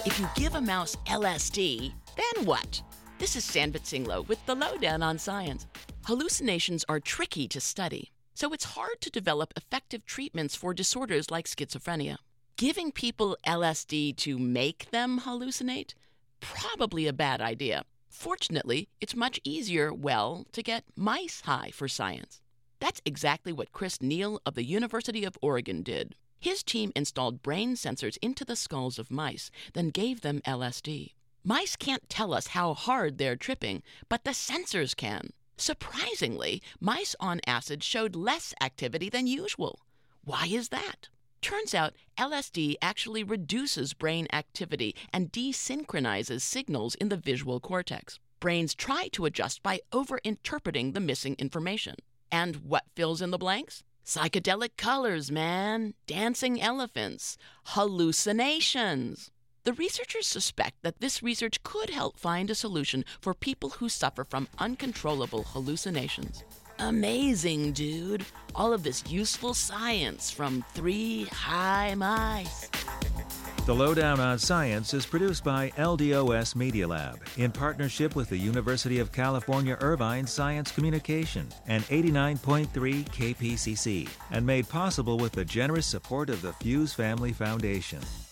If you give a mouse LSD, then what? This is Sanvit Singlo with the Lowdown on Science. Hallucinations are tricky to study, so it's hard to develop effective treatments for disorders like schizophrenia. Giving people LSD to make them hallucinate? Probably a bad idea. Fortunately, it's much easier, to get mice high for science. That's exactly what Chris Neal of the University of Oregon did. His team installed brain sensors into the skulls of mice, then gave them LSD. Mice can't tell us how hard they're tripping, but the sensors can. Surprisingly, mice on acid showed less activity than usual. Why is that? Turns out LSD actually reduces brain activity and desynchronizes signals in the visual cortex. Brains try to adjust by overinterpreting the missing information. And what fills in the blanks? Psychedelic colors, man. Dancing elephants. Hallucinations. The researchers suspect that this research could help find a solution for people who suffer from uncontrollable hallucinations. Amazing, dude. All of this useful science from 3 high mice. The Lowdown on Science is produced by LDOS Media Lab in partnership with the University of California Irvine Science Communication and 89.3 KPCC, and made possible with the generous support of the Fuse Family Foundation.